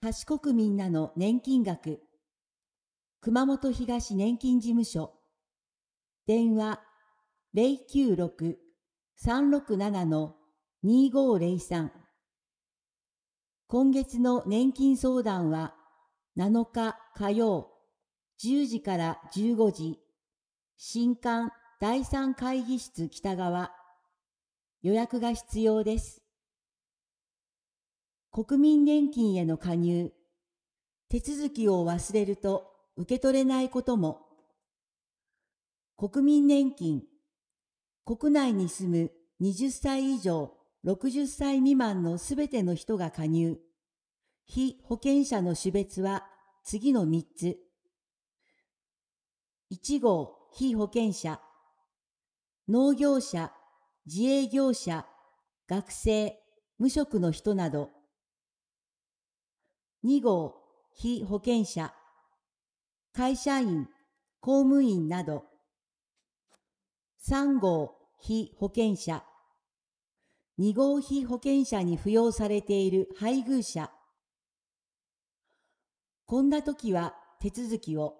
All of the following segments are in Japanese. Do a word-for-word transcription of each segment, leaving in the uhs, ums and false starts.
橋国民らの年金額、熊本東年金事務所、電話 ゼロきゅうろく さんろくなな にごゼロさん。今月の年金相談はなのか火曜じゅうじからじゅうごじ、新館だいさん会議室北側。予約が必要です。国民年金への加入、手続きを忘れると受け取れないことも。国民年金、国内に住むはたち以上ろくじゅっさい未満のすべての人が加入。被保険者の種別は次のみっつ。いち号被保険者、農業者、自営業者、学生、無職の人など。に号被保険者、会社員、公務員など。さん号被保険者、に号被保険者に扶養されている配偶者。こんな時は手続きを。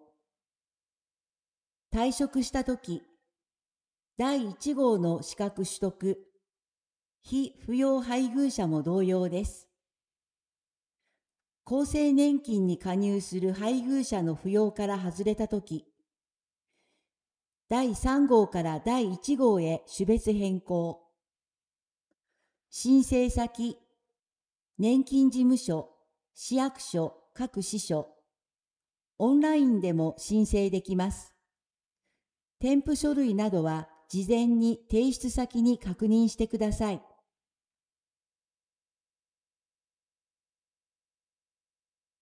退職した時、だいいち号の資格取得、被扶養配偶者も同様です。厚生年金に加入する配偶者の扶養から外れたとき、だいさん号からだいいち号へ種別変更。申請先、年金事務所、市役所、各支所。オンラインでも申請できます。添付書類などは事前に提出先に確認してください。